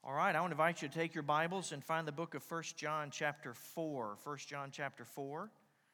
All right, I want to invite you to take your Bibles and find the book of 1 John chapter 4. 1 John chapter 4.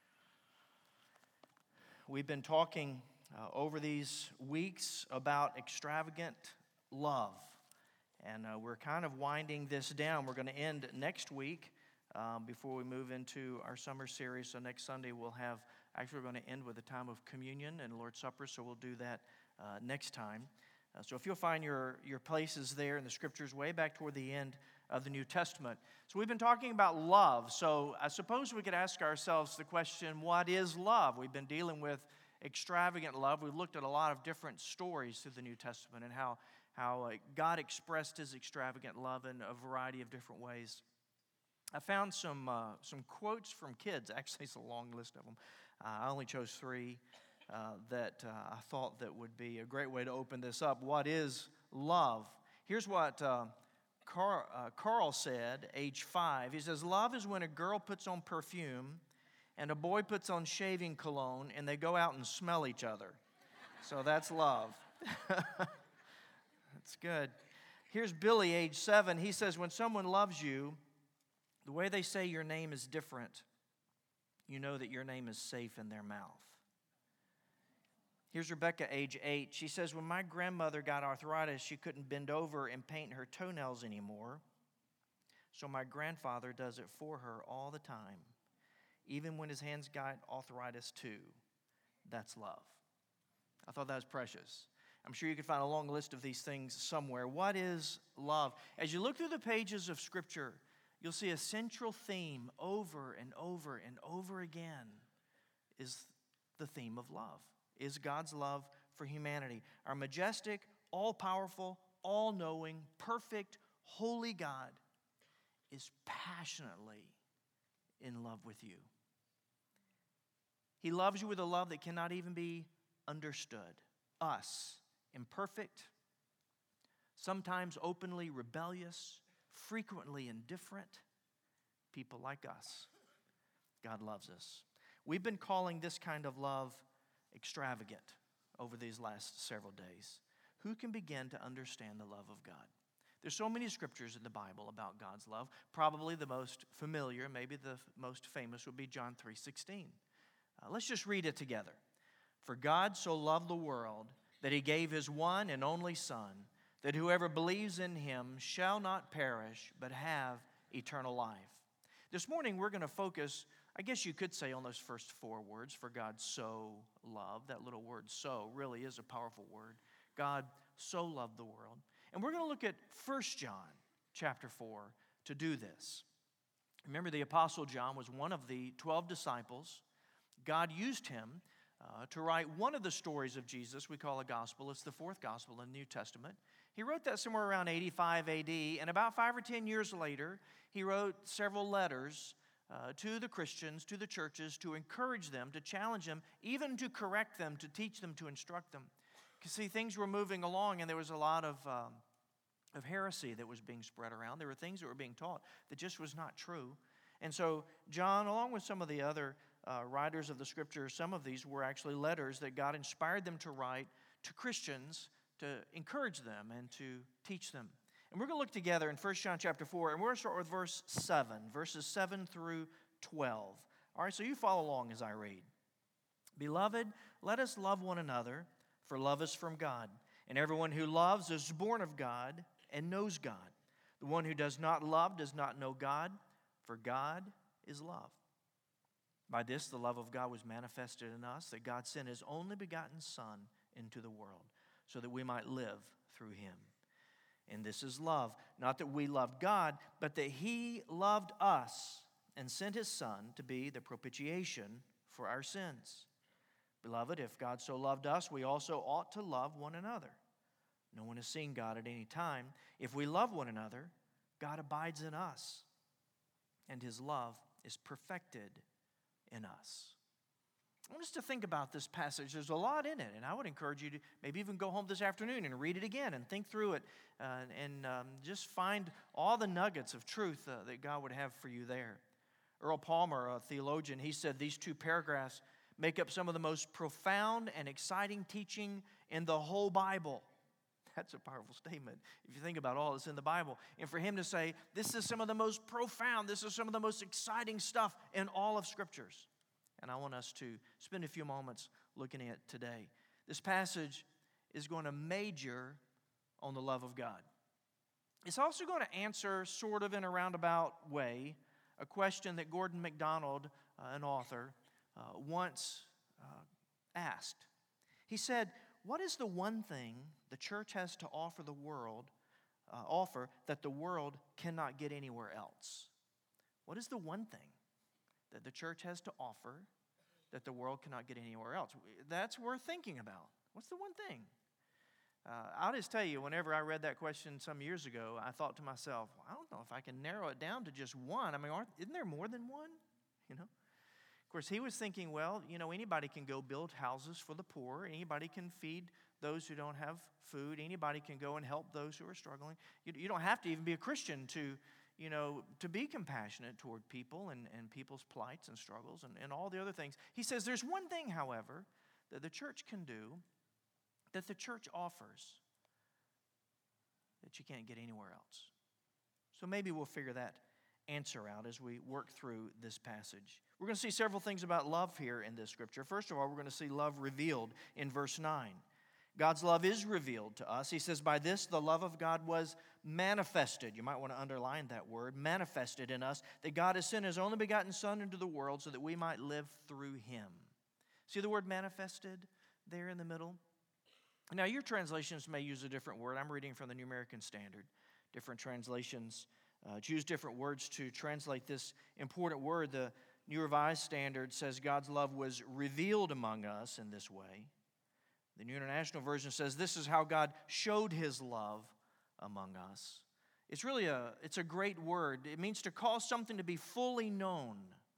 We've been talking over these weeks about extravagant love. And we're kind of winding this down. We're going to end next week before we move into our summer series. So next Sunday we're going to end with a time of communion and Lord's Supper. So we'll do that next time. So if you'll find your places there in the Scriptures way back toward the end of the New Testament. So we've been talking about love. So I suppose we could ask ourselves the question, what is love? We've been dealing with extravagant love. We've looked at a lot of different stories through the New Testament and how God expressed His extravagant love in a variety of different ways. I found some quotes from kids. Actually, it's a long list of them. I only chose 3. That I thought that would be a great way to open this up. What is love? Here's what Carl said, age 5. He says, love is when a girl puts on perfume and a boy puts on shaving cologne and they go out and smell each other. So that's love. That's good. Here's Billy, age 7. He says, when someone loves you, the way they say your name is different. You know that your name is safe in their mouth. Here's Rebecca, age 8. She says, when my grandmother got arthritis, she couldn't bend over and paint her toenails anymore. So my grandfather does it for her all the time, even when his hands got arthritis too. That's love. I thought that was precious. I'm sure you could find a long list of these things somewhere. What is love? As you look through the pages of Scripture, you'll see a central theme over and over and over again is the theme of love. Is God's love for humanity. Our majestic, all-powerful, all-knowing, perfect, holy God is passionately in love with you. He loves you with a love that cannot even be understood. Us, imperfect, sometimes openly rebellious, frequently indifferent, people like us. God loves us. We've been calling this kind of love extravagant over these last several days. Who can begin to understand the love of God? There's so many scriptures in the Bible about God's love. Probably the most familiar, maybe the most famous would be John 3:16. Let's just read it together. For God so loved the world that He gave His one and only Son, that whoever believes in Him shall not perish, but have eternal life. This morning we're going to focus, I guess you could say, on those first 4 words, for God so loved. That little word so really is a powerful word. God so loved the world. And we're going to look at 1 John chapter 4 to do this. Remember, the Apostle John was one of the 12 disciples. God used him to write one of the stories of Jesus we call a gospel. It's the 4th gospel in the New Testament. He wrote that somewhere around 85 AD, and about 5 or 10 years later, he wrote several letters to the Christians, to the churches, to encourage them, to challenge them, even to correct them, to teach them, to instruct them. Because, see, things were moving along, and there was a lot of heresy that was being spread around. There were things that were being taught that just was not true. And so John, along with some of the other writers of the Scriptures, some of these were actually letters that God inspired them to write to Christians to encourage them and to teach them. And we're going to look together in 1 John chapter 4, and we're going to start with verses 7 through 12. All right, so you follow along as I read. Beloved, let us love one another, for love is from God. And everyone who loves is born of God and knows God. The one who does not love does not know God, for God is love. By this the love of God was manifested in us, that God sent His only begotten Son into the world, so that we might live through Him. And this is love, not that we loved God, but that He loved us and sent His Son to be the propitiation for our sins. Beloved, if God so loved us, we also ought to love one another. No one has seen God at any time. If we love one another, God abides in us, and His love is perfected in us. I want us to think about this passage. There's a lot in it, and I would encourage you to maybe even go home this afternoon and read it again and think through it and just find all the nuggets of truth that God would have for you there. Earl Palmer, a theologian, he said these 2 paragraphs make up some of the most profound and exciting teaching in the whole Bible. That's a powerful statement if you think about all that's in the Bible. And for him to say, this is some of the most profound, this is some of the most exciting stuff in all of Scriptures. And I want us to spend a few moments looking at today. This passage is going to major on the love of God. It's also going to answer, sort of in a roundabout way, a question that Gordon MacDonald, an author, once asked. He said, what is the one thing the church has to offer the world, that the world cannot get anywhere else? What is the one thing that the church has to offer that the world cannot get anywhere else? That's worth thinking about. What's the one thing? I'll just tell you, whenever I read that question some years ago, I thought to myself, well, I don't know if I can narrow it down to just one. I mean, isn't there more than one? You know? Of course, he was thinking, well, anybody can go build houses for the poor. Anybody can feed those who don't have food. Anybody can go and help those who are struggling. You don't have to even be a Christian to be compassionate toward people and people's plights and struggles and all the other things. He says there's one thing, however, that the church can do, that the church offers, that you can't get anywhere else. So maybe we'll figure that answer out as we work through this passage. We're going to see several things about love here in this scripture. First of all, we're going to see love revealed in verse 9. God's love is revealed to us. He says, by this the love of God was manifested. You might want to underline that word, manifested in us, that God has sent His only begotten Son into the world so that we might live through Him. See the word manifested there in the middle? Now, your translations may use a different word. I'm reading from the New American Standard. Different translations choose different words to translate this important word. The New Revised Standard says God's love was revealed among us in this way. The New International Version says this is how God showed His love among us. It's a great word. It means to cause something to be fully known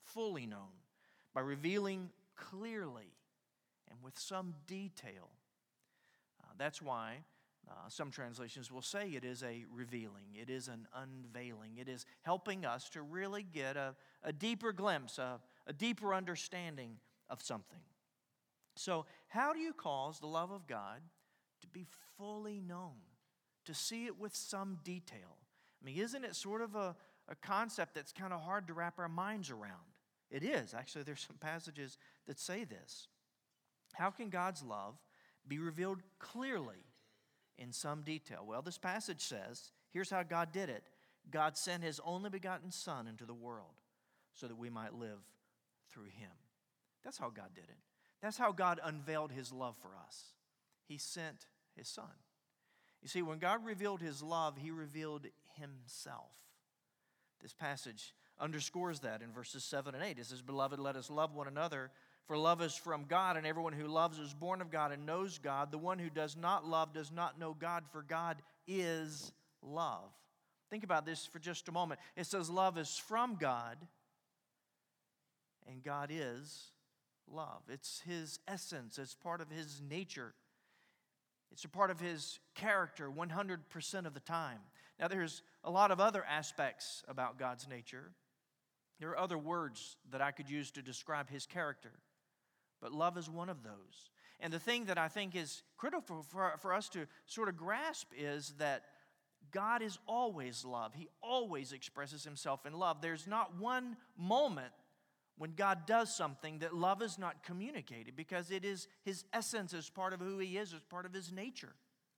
by revealing clearly and with some detail. That's why some translations will say it is a revealing, it is an unveiling. It is helping us to really get a deeper glimpse, a deeper understanding of something. So how do you cause the love of God to be fully known, to see it with some detail? I mean, isn't it sort of a concept that's kind of hard to wrap our minds around? It is. Actually, there's some passages that say this. How can God's love be revealed clearly in some detail? Well, this passage says, here's how God did it. God sent His only begotten Son into the world so that we might live through Him. That's how God did it. That's how God unveiled His love for us. He sent His Son. You see, when God revealed His love, He revealed Himself. This passage underscores that in verses 7 and 8. It says, beloved, let us love one another, for love is from God, and everyone who loves is born of God and knows God. The one who does not love does not know God, for God is love. Think about this for just a moment. It says love is from God, and God is love. It's His essence. It's part of His nature. It's a part of His character 100% of the time. Now, there's a lot of other aspects about God's nature. There are other words that I could use to describe His character, but love is one of those. And the thing that I think is critical for us to sort of grasp is that God is always love. He always expresses Himself in love. There's not one moment when God does something that love is not communicated, because it is His essence as part of who He is, as part of His nature.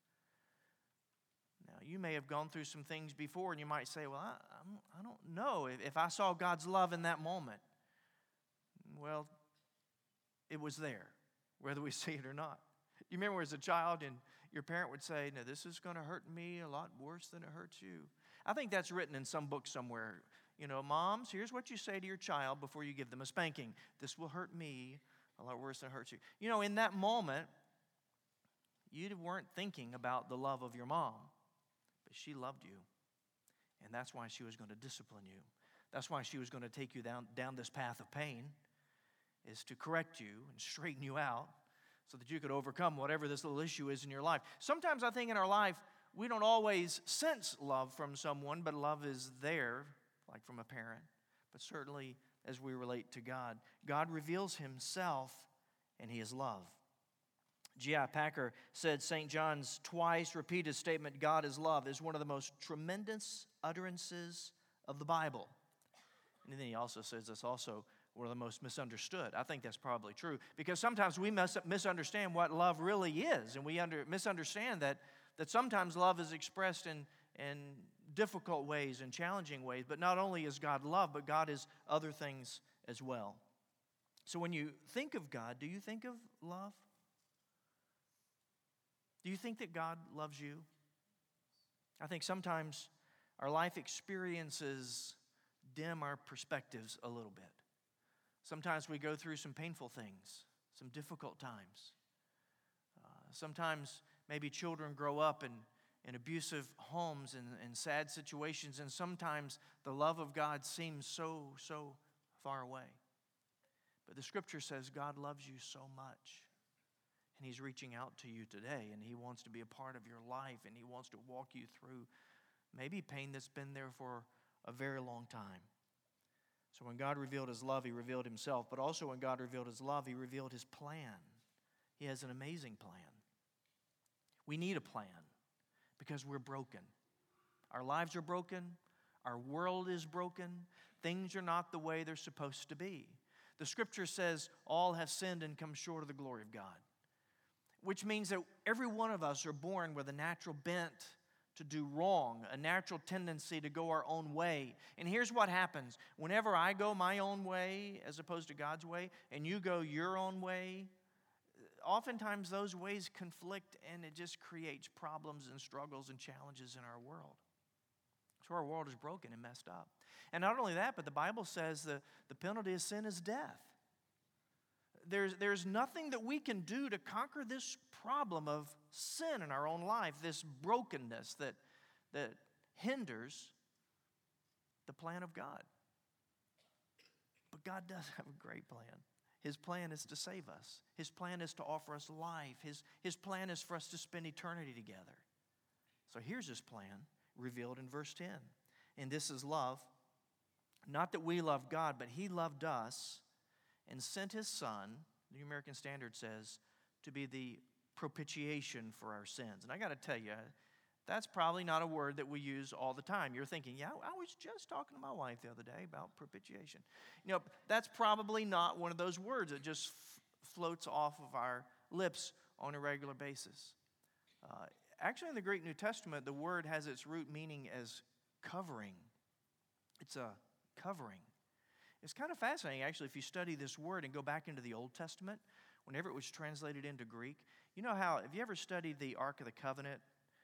Now, you may have gone through some things before, and you might say, well, I don't know if I saw God's love in that moment. Well, it was there, whether we see it or not. You remember as a child, and your parent would say, no, this is going to hurt me a lot worse than it hurts you. I think that's written in some book somewhere. Moms, here's what you say to your child before you give them a spanking. This will hurt me a lot worse than it hurts you. In that moment, you weren't thinking about the love of your mom, but she loved you. And that's why she was going to discipline you. That's why she was going to take you down this path of pain, is to correct you and straighten you out so that you could overcome whatever this little issue is in your life. Sometimes I think in our life, we don't always sense love from someone, but love is there, like from a parent. But certainly as we relate to God, God reveals Himself, and He is love. G.I. Packer said St. John's twice repeated statement, God is love, is one of the most tremendous utterances of the Bible. And then he also says it's also one of the most misunderstood. I think that's probably true, because sometimes we misunderstand what love really is, and we misunderstand that sometimes love is expressed in difficult ways and challenging ways. But not only is God love, but God is other things as well. So when you think of God, do you think of love? Do you think that God loves you? I think sometimes our life experiences dim our perspectives a little bit. Sometimes we go through some painful things, some difficult times. Sometimes maybe children grow up in abusive homes and sad situations, and sometimes the love of God seems so far away. But the Scripture says God loves you so much. And He's reaching out to you today, and He wants to be a part of your life, and He wants to walk you through maybe pain that's been there for a very long time. So when God revealed His love, He revealed Himself. But also when God revealed His love, He revealed His plan. He has an amazing plan. We need a plan because we're broken. Our lives are broken. Our world is broken. Things are not the way they're supposed to be. The Scripture says all have sinned and come short of the glory of God, which means that every one of us are born with a natural bent to do wrong, a natural tendency to go our own way. And here's what happens. Whenever I go my own way as opposed to God's way, and you go your own way, oftentimes those ways conflict, and it just creates problems and struggles and challenges in our world. So our world is broken and messed up. And not only that, but the Bible says the penalty of sin is death. There's nothing that we can do to conquer this problem of sin in our own life, this brokenness that hinders the plan of God. But God does have a great plan. His plan is to save us. His plan is to offer us life. His plan is for us to spend eternity together. So here's His plan revealed in verse 10. And this is love. Not that we love God, but He loved us and sent His Son, the New American Standard says, to be the propitiation for our sins. And I got to tell you, that's probably not a word that we use all the time. You're thinking, yeah, I was just talking to my wife the other day about propitiation. You know, that's probably not one of those words that just floats off of our lips on a regular basis. Actually, in the Greek New Testament, the word has its root meaning as covering. It's a covering. It's kind of fascinating, actually, if you study this word and go back into the Old Testament, whenever it was translated into Greek. You know how, have you ever studied the Ark of the Covenant?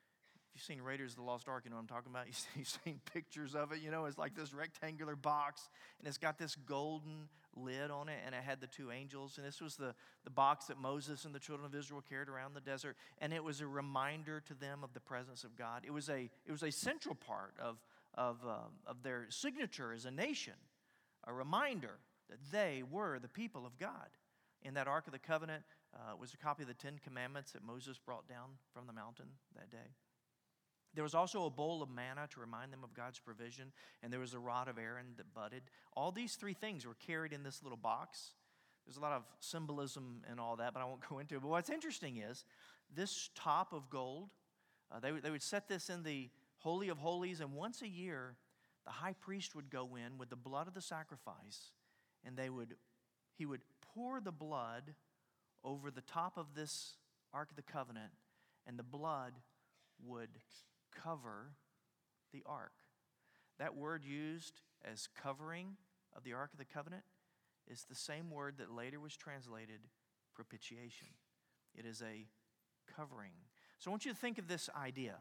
If you've seen Raiders of the Lost Ark, you know what I'm talking about. You've seen pictures of it. You know, it's like this rectangular box, and it's got this golden lid on it, and it had the two angels. And this was the box that Moses and the children of Israel carried around the desert, and it was a reminder to them of the presence of God. It was a central part of their signature as a nation, a reminder that they were the people of God. And that Ark of the Covenant was a copy of the Ten Commandments that Moses brought down from the mountain that day. There was also a bowl of manna to remind them of God's provision, and there was a rod of Aaron that budded. All these three things were carried in this little box. There's a lot of symbolism and all that, but I won't go into it. But what's interesting is this top of gold, they would set this in the Holy of Holies, and once a year, the high priest would go in with the blood of the sacrifice, and he would pour the blood over the top of this Ark of the Covenant, and the blood would cover the ark. That word used as covering of the Ark of the Covenant is the same word that later was translated propitiation. It is a covering. So I want you to think of this idea.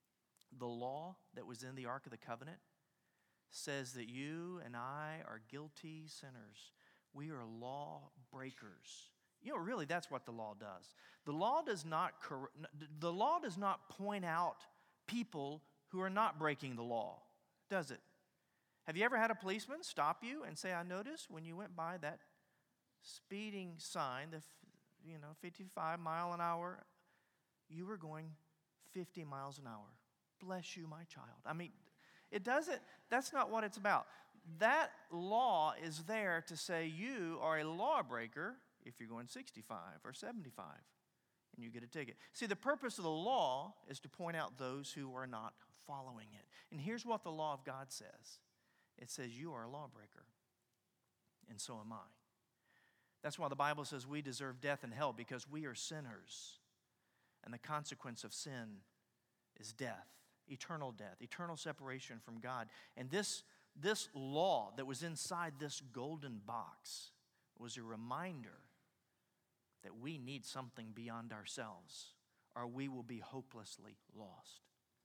The law that was in the Ark of the Covenant says that you and I are guilty sinners. We are law breakers. You know, really, that's what the law does. The law does not point out people who are not breaking the law, does it? Have you ever had a policeman stop you and say, I noticed when you went by that speeding sign, the 55 mile an hour, you were going 50 miles an hour. Bless you, my child. I mean, it doesn't, that's not what it's about. That law is there to say you are a lawbreaker if you're going 65 or 75. and you get a ticket. See, the purpose of the law is to point out those who are not following it. And here's what the law of God says. It says you are a lawbreaker, and so am I. That's why the Bible says we deserve death and hell, because we are sinners. And the consequence of sin is death, eternal separation from God. And this law that was inside this golden box was a reminder that we need something beyond ourselves, or we will be hopelessly lost.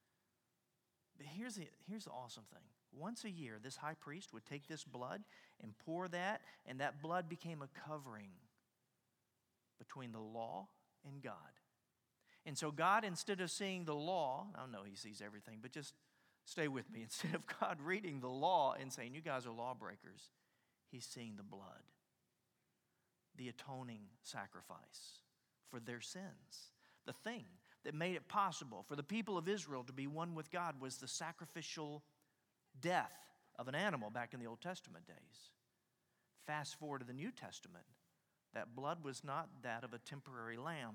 But here's the awesome thing. Once a year, this high priest would take this blood and pour that, and that blood became a covering between the law and God. And so God, instead of seeing the law, I know he sees everything, but just stay with me. Instead of God reading the law and saying, you guys are lawbreakers, he's seeing the blood, the atoning sacrifice for their sins. The thing that made it possible for the people of Israel to be one with God was the sacrificial death of an animal back in the Old Testament days. Fast forward to the New Testament, that blood was not that of a temporary lamb,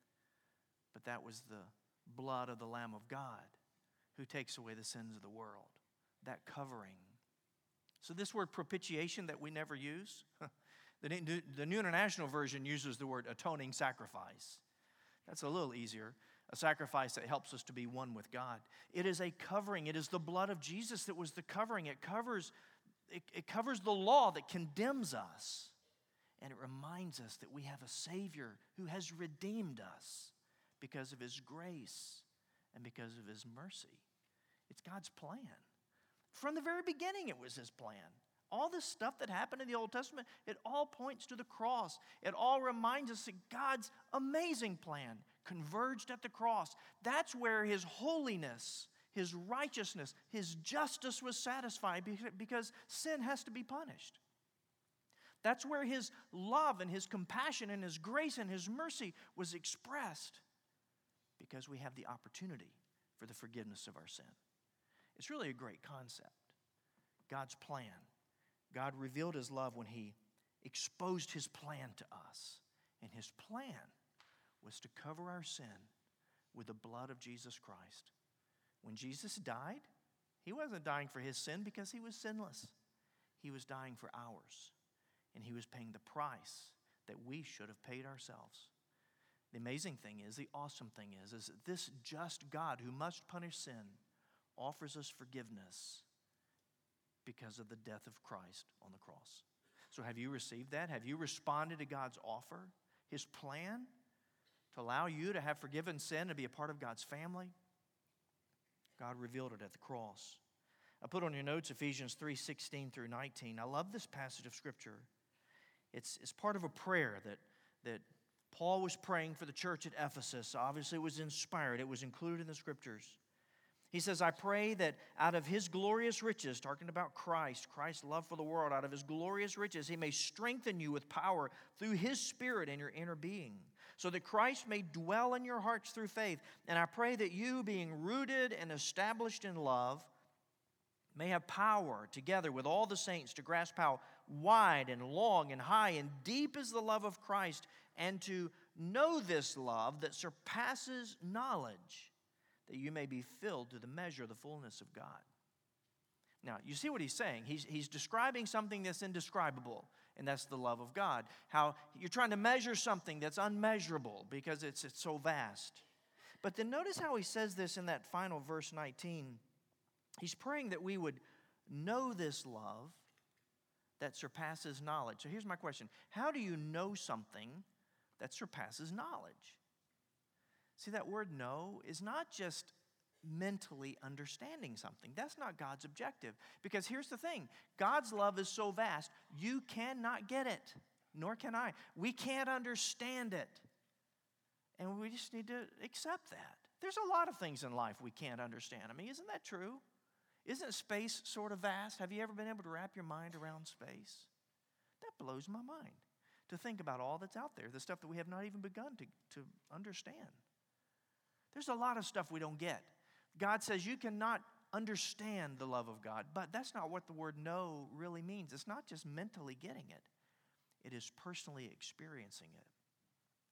but that was the blood of the Lamb of God who takes away the sins of the world, that covering. So this word propitiation that we never use, the New International Version uses the word atoning sacrifice. That's a little easier. A sacrifice that helps us to be one with God. It is a covering. It is the blood of Jesus that was the covering. It covers the law that condemns us. And it reminds us that we have a Savior who has redeemed us because of his grace and because of his mercy. It's God's plan. From the very beginning, it was his plan. All this stuff that happened in the Old Testament, it all points to the cross. It all reminds us that God's amazing plan converged at the cross. That's where his holiness, his righteousness, his justice was satisfied, because sin has to be punished. That's where his love and his compassion and his grace and his mercy was expressed, because we have the opportunity for the forgiveness of our sin. It's really a great concept. God's plan. God revealed his love when he exposed his plan to us. And his plan was to cover our sin with the blood of Jesus Christ. When Jesus died, he wasn't dying for his sin because he was sinless. He was dying for ours. And he was paying the price that we should have paid ourselves. The amazing thing is, the awesome thing is that this just God who must punish sin offers us forgiveness because of the death of Christ on the cross. So have you received that? Have you responded to God's offer, his plan to allow you to have forgiven sin and be a part of God's family? God revealed it at the cross. I put on your notes Ephesians 3:16 through 19. I love this passage of Scripture. It's part of a prayer that Paul was praying for the church at Ephesus. Obviously, it was inspired. It was included in the Scriptures. He says, I pray that out of his glorious riches, talking about Christ's love for the world, out of his glorious riches, he may strengthen you with power through his Spirit in your inner being, so that Christ may dwell in your hearts through faith. And I pray that you, being rooted and established in love, may have power together with all the saints to grasp how wide and long and high and deep is the love of Christ, and to know this love that surpasses knowledge, that you may be filled to the measure of the fullness of God. Now, you see what he's saying. He's describing something that's indescribable, and that's the love of God. How you're trying to measure something that's unmeasurable because it's so vast. But then notice how he says this in that final verse 19. He's praying that we would know this love that surpasses knowledge. So here's my question. How do you know something that surpasses knowledge? See, that word know is not just mentally understanding something. That's not God's objective. Because here's the thing. God's love is so vast, you cannot get it, nor can I. We can't understand it. And we just need to accept that. There's a lot of things in life we can't understand. I mean, isn't that true? Isn't space sort of vast? Have you ever been able to wrap your mind around space? That blows my mind, to think about all that's out there, the stuff that we have not even begun to understand. There's a lot of stuff we don't get. God says you cannot understand the love of God, but that's not what the word know really means. It's not just mentally getting it. It is personally experiencing it.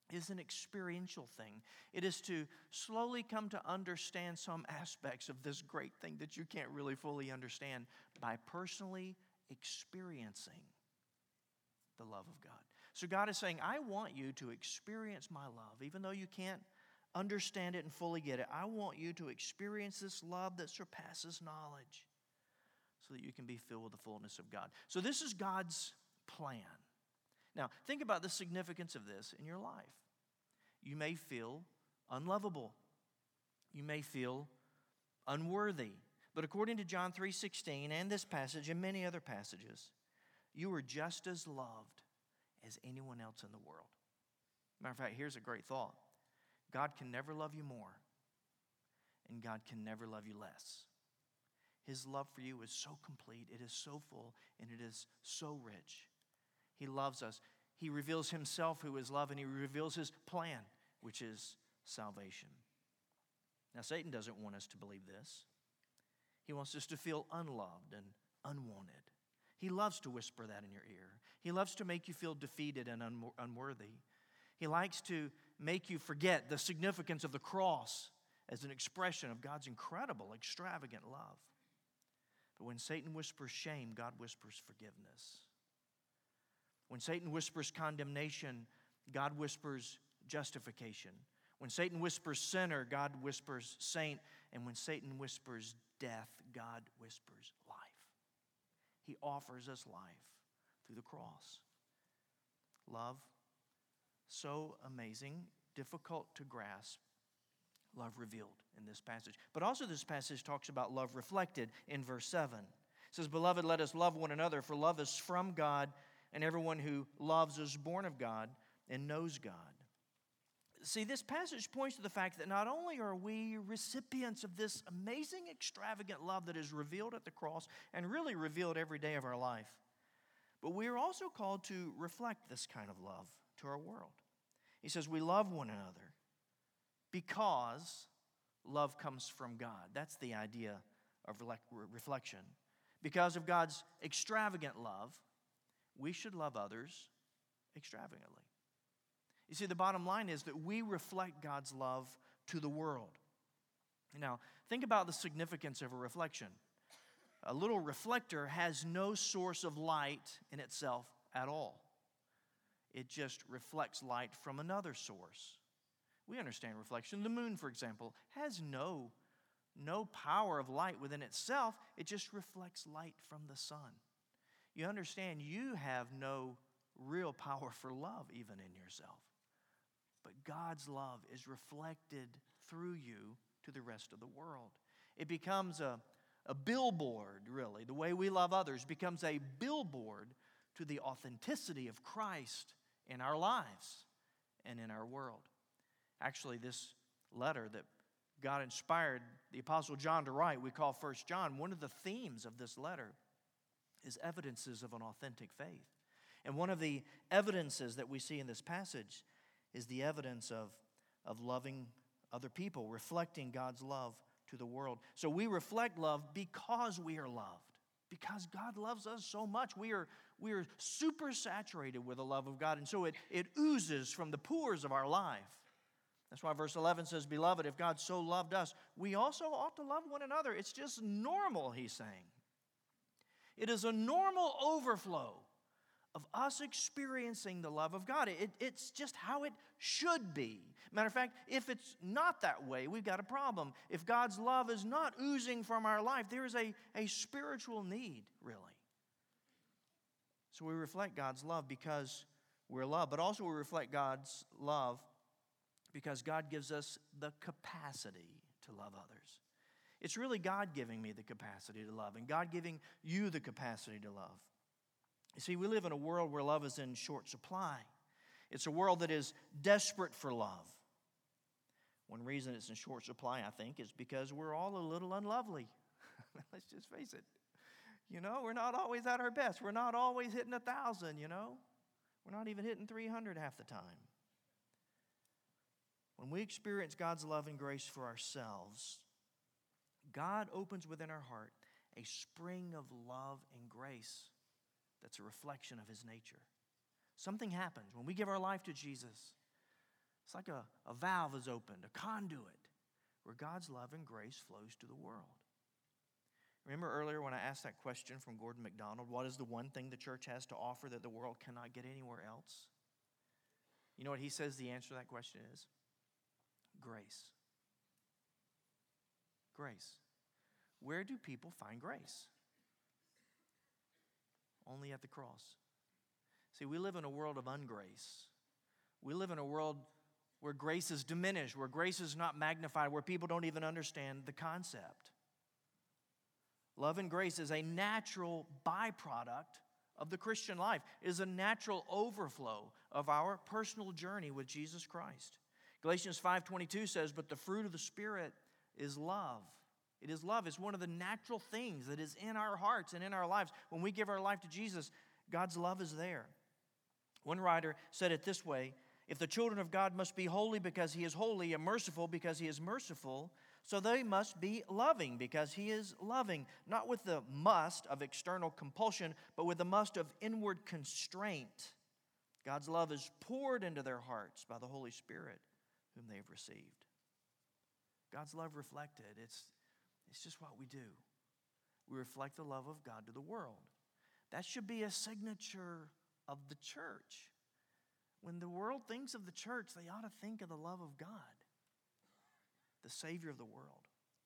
is an experiential thing. It is to slowly come to understand some aspects of this great thing that you can't really fully understand by personally experiencing the love of God. So God is saying, I want you to experience my love, even though you can't understand it and fully get it. I want you to experience this love that surpasses knowledge so that you can be filled with the fullness of God. So this is God's plan. Now, think about the significance of this in your life. You may feel unlovable. You may feel unworthy. But according to John 3:16 and this passage and many other passages, you are just as loved as anyone else in the world. Matter of fact, here's a great thought. God can never love you more, and God can never love you less. His love for you is so complete, it is so full, and it is so rich. He loves us. He reveals himself, who is love, and he reveals his plan, which is salvation. Now, Satan doesn't want us to believe this. He wants us to feel unloved and unwanted. He loves to whisper that in your ear. He loves to make you feel defeated and unworthy. He likes to make you forget the significance of the cross as an expression of God's incredible, extravagant love. But when Satan whispers shame, God whispers forgiveness. When Satan whispers condemnation, God whispers justification. When Satan whispers sinner, God whispers saint. And when Satan whispers death, God whispers life. He offers us life through the cross. Love, so amazing, difficult to grasp. Love revealed in this passage. But also this passage talks about love reflected in verse 7. It says, Beloved, let us love one another, for love is from God, and everyone who loves is born of God and knows God. See, this passage points to the fact that not only are we recipients of this amazing, extravagant love that is revealed at the cross and really revealed every day of our life, but we are also called to reflect this kind of love to our world. He says we love one another because love comes from God. That's the idea of reflection. Because of God's extravagant love, we should love others extravagantly. You see, the bottom line is that we reflect God's love to the world. Now, think about the significance of a reflection. A little reflector has no source of light in itself at all. It just reflects light from another source. We understand reflection. The moon, for example, has no power of light within itself. It just reflects light from the sun. You understand you have no real power for love even in yourself. But God's love is reflected through you to the rest of the world. It becomes a billboard, really. The way we love others becomes a billboard to the authenticity of Christ in our lives and in our world. Actually, this letter that God inspired the Apostle John to write, we call 1 John, one of the themes of this letter is evidences of an authentic faith. And one of the evidences that we see in this passage is the evidence of loving other people, reflecting God's love to the world. So we reflect love because we are loved. Because God loves us so much. We are super saturated with the love of God. And so it oozes from the pores of our life. That's why verse 11 says, Beloved, if God so loved us, we also ought to love one another. It's just normal, he's saying. It is a normal overflow of us experiencing the love of God. It's just how it should be. Matter of fact, if it's not that way, we've got a problem. If God's love is not oozing from our life, there is a spiritual need, really. So we reflect God's love because we're loved, but also we reflect God's love because God gives us the capacity to love others. It's really God giving me the capacity to love and God giving you the capacity to love. You see, we live in a world where love is in short supply. It's a world that is desperate for love. One reason it's in short supply, I think, is because we're all a little unlovely. Let's just face it. You know, we're not always at our best. We're not always hitting 1,000, you know. We're not even hitting 300 half the time. When we experience God's love and grace for ourselves, God opens within our heart a spring of love and grace that's a reflection of his nature. Something happens when we give our life to Jesus. It's like a valve is opened, a conduit, where God's love and grace flows to the world. Remember earlier when I asked that question from Gordon MacDonald, what is the one thing the church has to offer that the world cannot get anywhere else? You know what he says the answer to that question is? Grace. Grace. Where do people find grace? Only at the cross. See, we live in a world of ungrace. We live in a world where grace is diminished, where grace is not magnified, where people don't even understand the concept. Love and grace is a natural byproduct of the Christian life. It is a natural overflow of our personal journey with Jesus Christ. Galatians 5:22 says, "But the fruit of the Spirit is love." It is love. It's one of the natural things that is in our hearts and in our lives. When we give our life to Jesus, God's love is there. One writer said it this way, "If the children of God must be holy because He is holy and merciful because He is merciful, so they must be loving because He is loving, not with the must of external compulsion, but with the must of inward constraint. God's love is poured into their hearts by the Holy Spirit whom they have received." God's love reflected. It's just what we do. We reflect the love of God to the world. That should be a signature of the church. When the world thinks of the church, they ought to think of the love of God, the Savior of the world.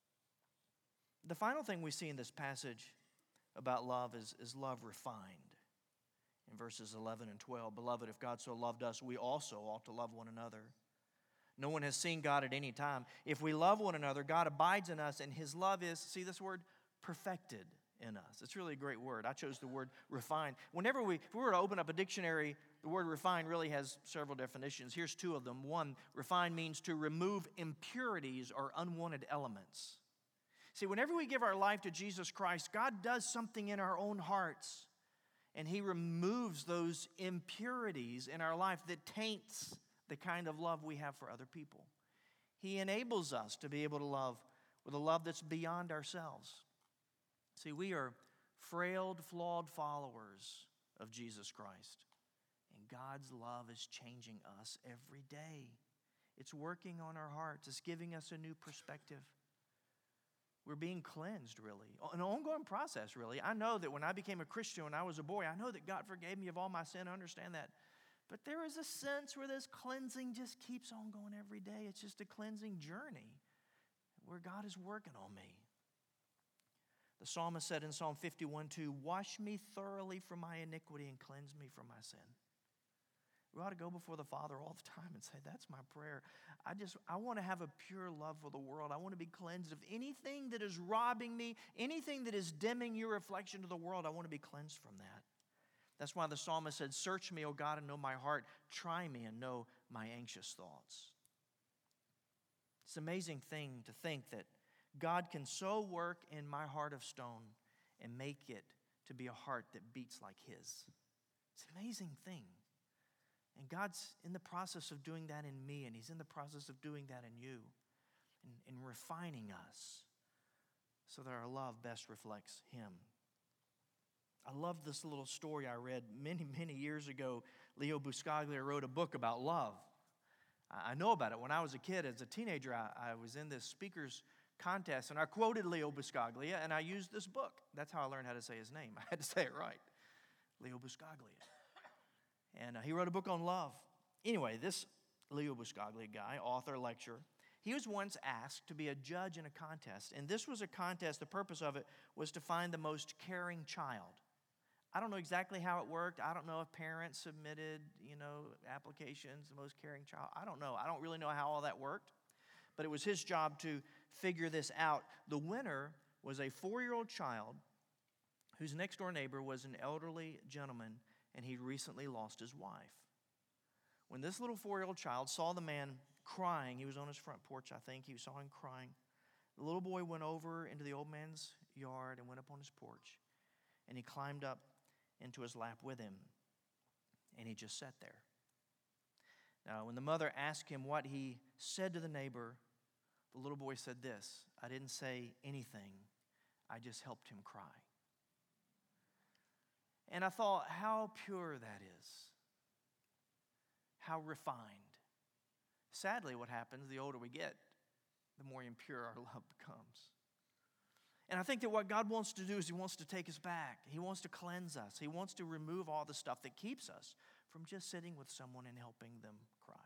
The final thing we see in this passage about love is love refined. In verses 11 and 12, "Beloved, if God so loved us, we also ought to love one another. No one has seen God at any time. If we love one another, God abides in us, and His love is," see this word, "perfected in us." It's really a great word. I chose the word refined. If we were to open up a dictionary, the word refined really has several definitions. Here's two of them. One, refined means to remove impurities or unwanted elements. See, whenever we give our life to Jesus Christ, God does something in our own hearts, and He removes those impurities in our life that taints the kind of love we have for other people. He enables us to be able to love with a love that's beyond ourselves. See, we are frail, flawed followers of Jesus Christ, and God's love is changing us every day. It's working on our hearts. It's giving us a new perspective. We're being cleansed, really. An ongoing process, really. I know that when I became a Christian when I was a boy, I know that God forgave me of all my sin. I understand that. But there is a sense where this cleansing just keeps on going every day. It's just a cleansing journey where God is working on me. The psalmist said in Psalm 51:2, "Wash me thoroughly from my iniquity and cleanse me from my sin." We ought to go before the Father all the time and say, "That's my prayer. I want to have a pure love for the world. I want to be cleansed of anything that is robbing me, anything that is dimming your reflection to the world. I want to be cleansed from that." That's why the psalmist said, "Search me, O God, and know my heart. Try me and know my anxious thoughts." It's an amazing thing to think that God can so work in my heart of stone and make it to be a heart that beats like His. It's an amazing thing. And God's in the process of doing that in me, and He's in the process of doing that in you, and refining us so that our love best reflects Him. I love this little story I read many, many years ago. Leo Buscaglia wrote a book about love. I know about it. When I was a kid, as a teenager, I was in this speaker's contest, and I quoted Leo Buscaglia, and I used this book. That's how I learned how to say his name. I had to say it right. Leo Buscaglia. And he wrote a book on love. Anyway, this Leo Buscaglia guy, author, lecturer, he was once asked to be a judge in a contest. And this was a contest. The purpose of it was to find the most caring child. I don't know exactly how it worked. I don't know if parents submitted, applications, the most caring child. I don't know. I don't really know how all that worked. But it was his job to figure this out. The winner was a 4-year-old child whose next-door neighbor was an elderly gentleman, and he recently lost his wife. When this little 4-year-old child saw the man crying, he was on his front porch, I think. He saw him crying. The little boy went over into the old man's yard and went up on his porch, and he climbed up into his lap with him, and he just sat there. Now, when the mother asked him what he said to the neighbor, the little boy said this: "I didn't say anything. I just helped him cry." And I thought, how pure that is. How refined. Sadly, what happens, the older we get, the more impure our love becomes. And I think that what God wants to do is He wants to take us back. He wants to cleanse us. He wants to remove all the stuff that keeps us from just sitting with someone and helping them cry.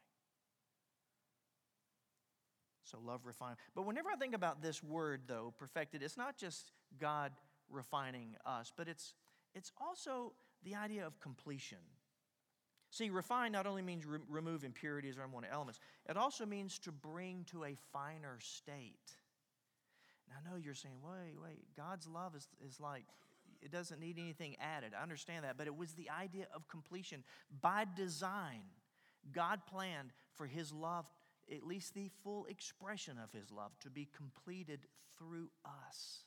So love refine. But whenever I think about this word, though, perfected, it's not just God refining us, but it's also the idea of completion. See, refine not only means remove impurities or unwanted elements, it also means to bring to a finer state. And I know you're saying, wait, God's love is like, it doesn't need anything added. I understand that, but it was the idea of completion. By design, God planned for His love, at least the full expression of His love, to be completed through us.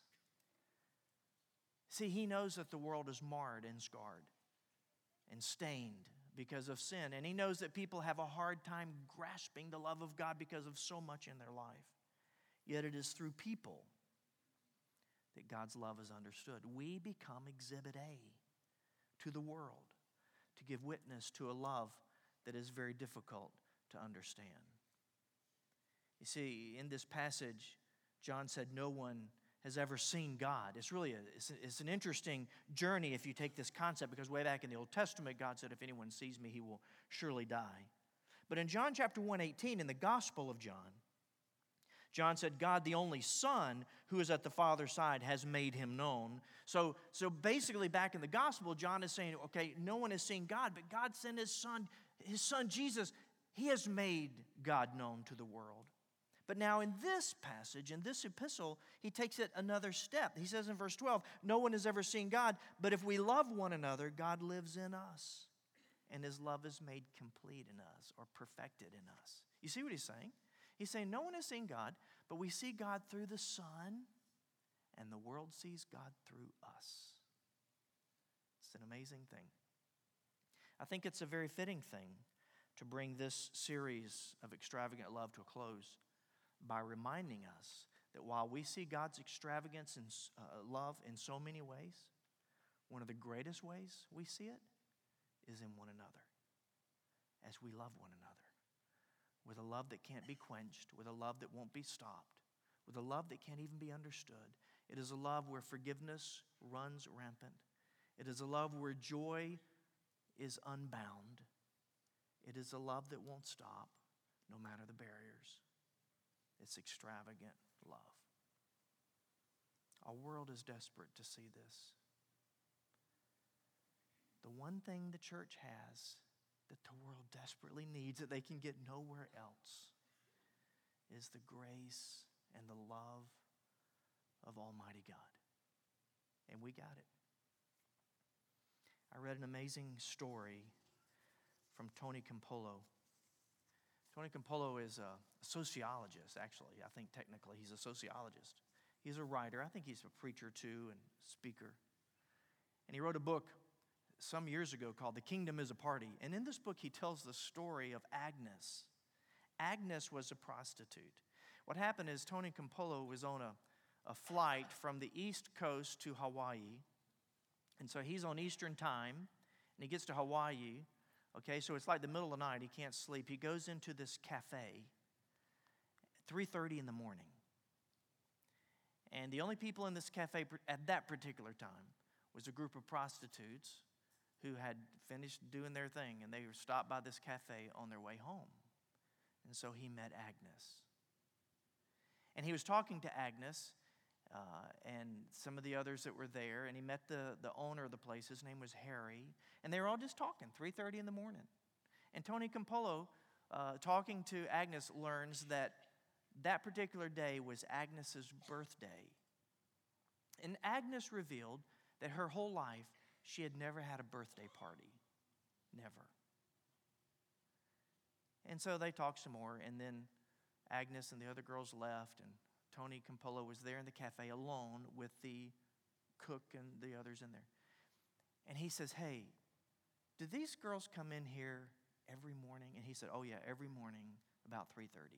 See, He knows that the world is marred and scarred and stained because of sin. And He knows that people have a hard time grasping the love of God because of so much in their life. Yet it is through people that God's love is understood. We become Exhibit A to the world to give witness to a love that is very difficult to understand. You see, in this passage, John said no one has ever seen God. It's really it's an interesting journey if you take this concept, because way back in the Old Testament, God said, if anyone sees me, he will surely die. But in John chapter 1:18, in the Gospel of John, John said, God, the only Son who is at the Father's side, has made Him known. So basically back in the Gospel, John is saying, okay, no one has seen God, but God sent His Son Jesus. He has made God known to the world. But now in this passage, in this epistle, he takes it another step. He says in verse 12, no one has ever seen God, but if we love one another, God lives in us, and His love is made complete in us, or perfected in us. You see what he's saying? He's saying no one has seen God, but we see God through the Son, and the world sees God through us. It's an amazing thing. I think it's a very fitting thing to bring this series of extravagant love to a close by reminding us that while we see God's extravagance and love in so many ways, one of the greatest ways we see it is in one another, as we love one another, with a love that can't be quenched, with a love that won't be stopped, with a love that can't even be understood. It is a love where forgiveness runs rampant. It is a love where joy is unbound. It is a love that won't stop, no matter the barriers. It's extravagant love. Our world is desperate to see this. The one thing the church has that the world desperately needs, that they can get nowhere else, is the grace and the love of Almighty God. And we got it. I read an amazing story from Tony Campolo. Tony Campolo is a sociologist, actually. I think technically he's a sociologist. He's a writer. I think he's a preacher too and speaker. And he wrote a book some years ago called The Kingdom is a Party. And in this book he tells the story of Agnes. Agnes was a prostitute. What happened is Tony Campolo was on a flight from the East Coast to Hawaii. And so he's on Eastern time, and he gets to Hawaii. Okay, so it's like the middle of the night. He can't sleep. He goes into this cafe at 3:30 in the morning. And the only people in this cafe at that particular time was a group of prostitutes who had finished doing their thing, and they were stopped by this cafe on their way home. And so he met Agnes. And he was talking to Agnes and some of the others that were there, and he met the owner of the place. His name was Harry, and they were all just talking, 3:30 in the morning. And Tony Campolo, talking to Agnes, learns that that particular day was Agnes's birthday. And Agnes revealed that her whole life she had never had a birthday party. Never. And so they talked some more, and then Agnes and the other girls left, and Tony Campolo was there in the cafe alone with the cook and the others in there. And he says, hey, do these girls come in here every morning? And he said, oh yeah, every morning about 3:30.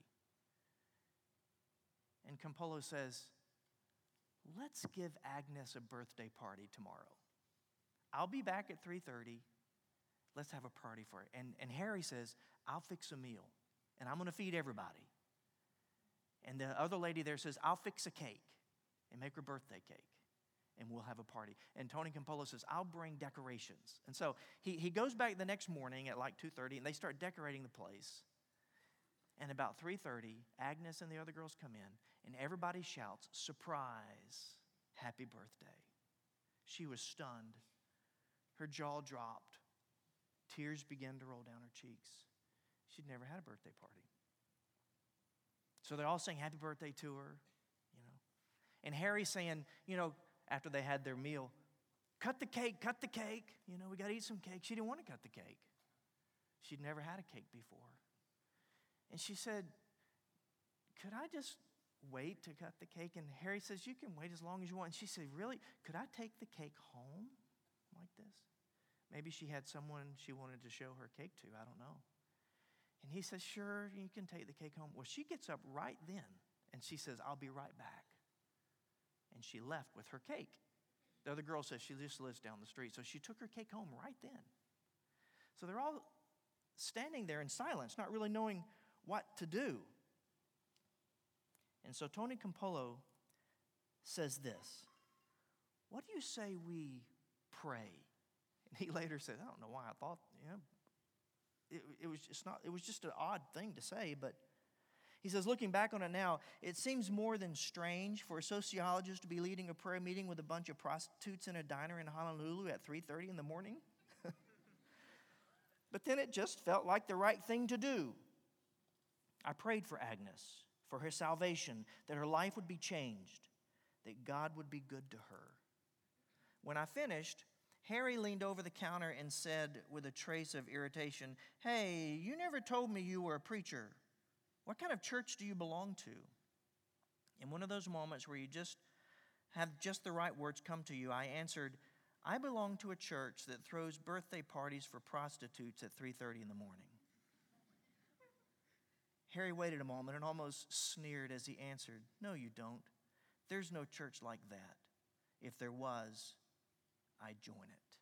And Campolo says, let's give Agnes a birthday party tomorrow. I'll be back at 3:30. Let's have a party for her. And Harry says, I'll fix a meal. and I'm going to feed everybody. And the other lady there says, I'll fix a cake and make her birthday cake, and we'll have a party. And Tony Campolo says, I'll bring decorations. And so he goes back the next morning at like 2:30, and they start decorating the place. And about 3:30, Agnes and the other girls come in, and everybody shouts, surprise, happy birthday. She was stunned. Her jaw dropped. Tears began to roll down her cheeks. She'd never had a birthday party. So they're all saying happy birthday to her, you know. And Harry's saying, you know, after they had their meal, cut the cake, you know, we got to eat some cake. She didn't want to cut the cake. She'd never had a cake before. And she said, could I just wait to cut the cake? And Harry says, you can wait as long as you want. And she said, really? Could I take the cake home like this? Maybe she had someone she wanted to show her cake to. I don't know. And he says, sure, you can take the cake home. Well, she gets up right then, and she says, I'll be right back. And she left with her cake. The other girl says she just lives down the street. So she took her cake home right then. So they're all standing there in silence, not really knowing what to do. And so Tony Campolo says this, what do you say we pray? And he later said, I don't know why I thought, you know, it was just an odd thing to say, but he says, looking back on it now, it seems more than strange for a sociologist to be leading a prayer meeting with a bunch of prostitutes in a diner in Honolulu at 3:30 in the morning. But then it just felt like the right thing to do. I prayed for Agnes, for her salvation, that her life would be changed, that God would be good to her. When I finished, Harry leaned over the counter and said with a trace of irritation, hey, you never told me you were a preacher. What kind of church do you belong to? In one of those moments where you just have just the right words come to you, I answered, I belong to a church that throws birthday parties for prostitutes at 3:30 in the morning. Harry waited a moment and almost sneered as he answered, no, you don't. There's no church like that. If there was, I'd join it.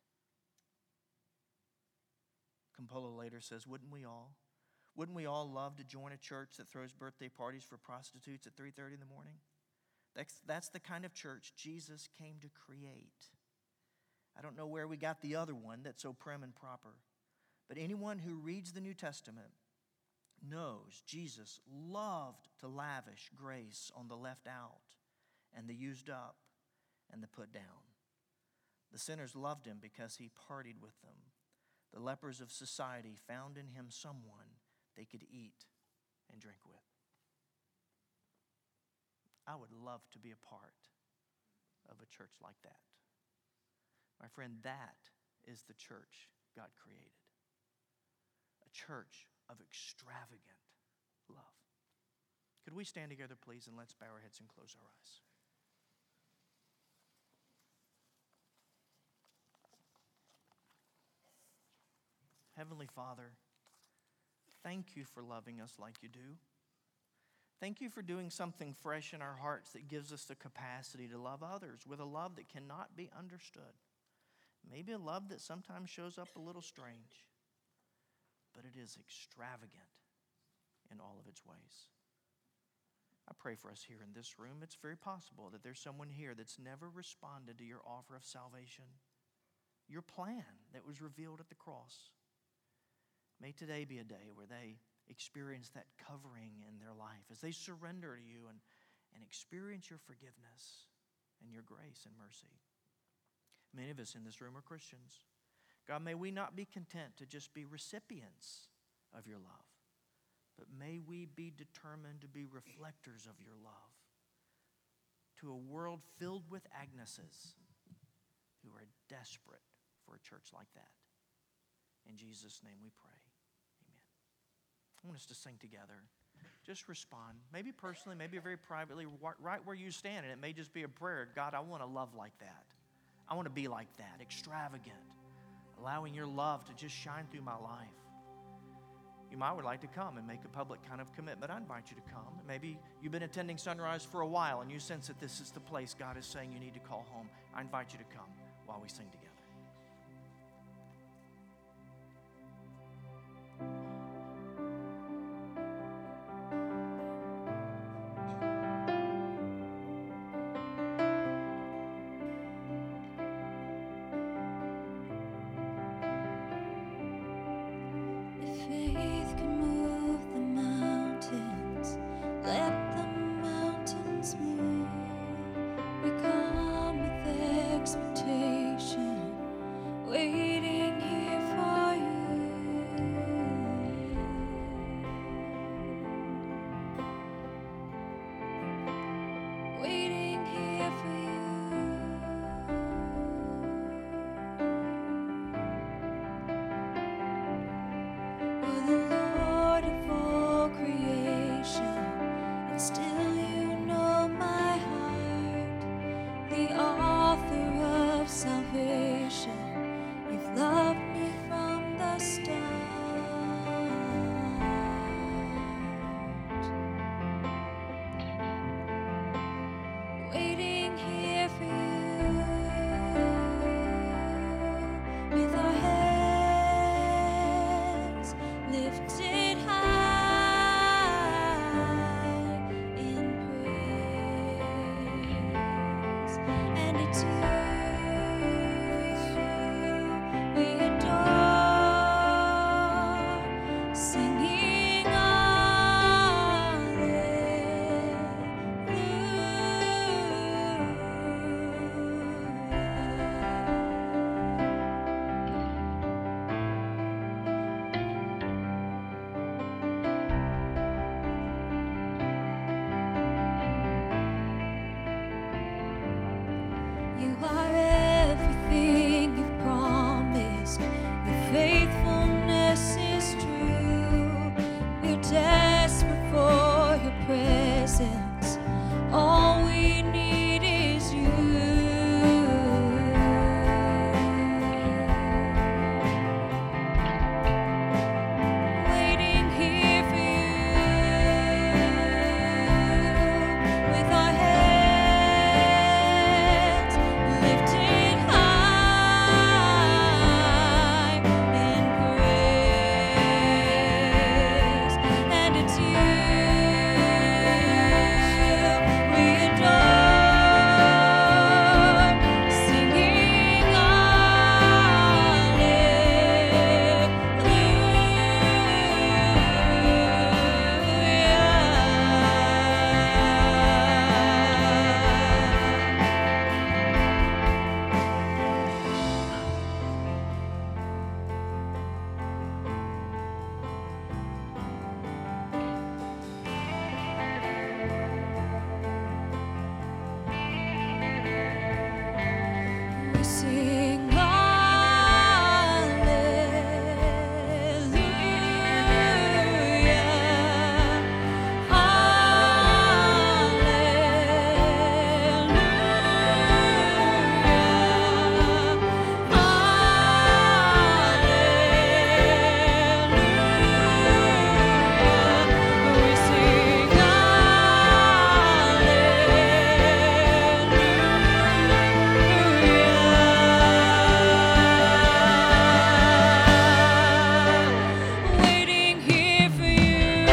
Campolo later says, wouldn't we all? Wouldn't we all love to join a church that throws birthday parties for prostitutes at 3:30 in the morning? That's the kind of church Jesus came to create. I don't know where we got the other one that's so prim and proper, but anyone who reads the New Testament knows Jesus loved to lavish grace on the left out and the used up and the put down. The sinners loved him because he partied with them. The lepers of society found in him someone they could eat and drink with. I would love to be a part of a church like that. My friend, that is the church God created. A church of extravagant love. Could we stand together, please, and let's bow our heads and close our eyes. Heavenly Father, thank you for loving us like you do. Thank you for doing something fresh in our hearts that gives us the capacity to love others with a love that cannot be understood. Maybe a love that sometimes shows up a little strange, but it is extravagant in all of its ways. I pray for us here in this room. It's very possible that there's someone here that's never responded to your offer of salvation, your plan that was revealed at the cross. May today be a day where they experience that covering in their life as they surrender to you and experience your forgiveness and your grace and mercy. Many of us in this room are Christians. God, may we not be content to just be recipients of your love, but may we be determined to be reflectors of your love to a world filled with Agneses who are desperate for a church like that. In Jesus' name we pray. Amen. I want us to sing together. Just respond. Maybe personally, maybe very privately, right where you stand. And it may just be a prayer. God, I want to love like that. I want to be like that, extravagant, allowing your love to just shine through my life. You might would like to come and make a public kind of commitment. I invite you to come. Maybe you've been attending Sunrise for a while and you sense that this is the place God is saying you need to call home. I invite you to come while we sing together. author of salvation, you've loved me from the start. Waiting here for you with our heads lifted high in praise. And it's you we adore, singing hallelujah. You are everything you've promised. Your faithfulness is true. We're desperate for your presence. All we need is you. Waiting here for you with our heads lifted high in praise. And it's you we adore, singing we sing waiting here for you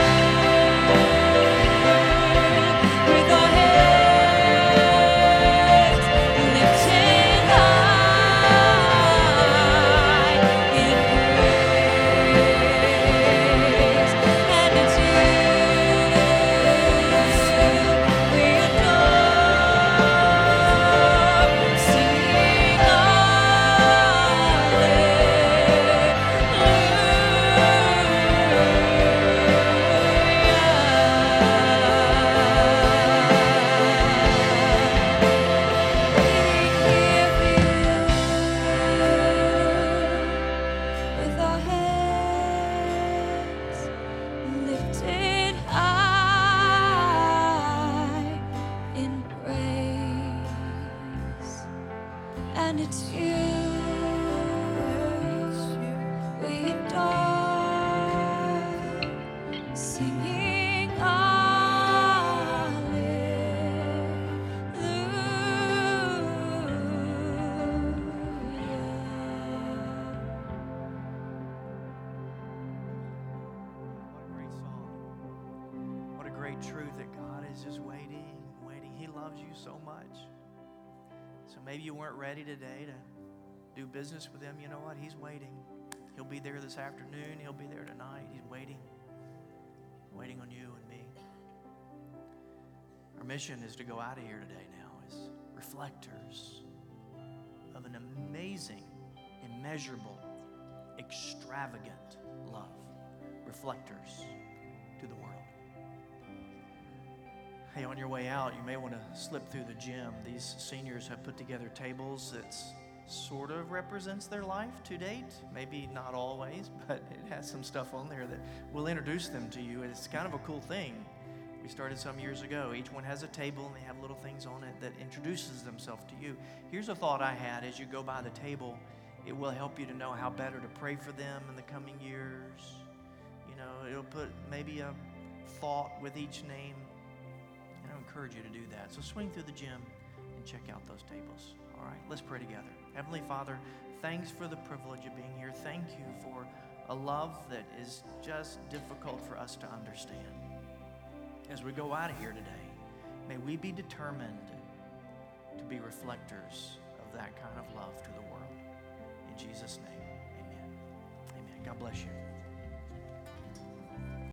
with our heads lifted high in praise. And it's you we adore, singing with our heads lifted high in praise. And it's you we adore, singing What a great song. What a great truth that God is just waiting, waiting. He loves you so much. So maybe you weren't ready today to do business with Him. You know what? He's waiting. He'll be there this afternoon. He'll be there tonight. He's waiting, waiting on you and me. Our mission is to go out of here today now as reflectors of an amazing, immeasurable, extravagant love. Reflectors to the world. Hey, on your way out, you may want to slip through the gym. These seniors have put together tables that sort of represents their life to date. Maybe not always, but it has some stuff on there that will introduce them to you. It's kind of a cool thing. We started some years ago. Each one has a table and they have little things on it that introduces themselves to you. Here's a thought I had as you go by the table. It will help you to know how better to pray for them in the coming years. You know, it'll put maybe a thought with each name. And I encourage you to do that. So swing through the gym and check out those tables. All right, let's pray together. Heavenly Father, thanks for the privilege of being here. Thank you for a love that is just difficult for us to understand. As we go out of here today, may we be determined to be reflectors of that kind of love to the world. In Jesus' name, amen. Amen. God bless you.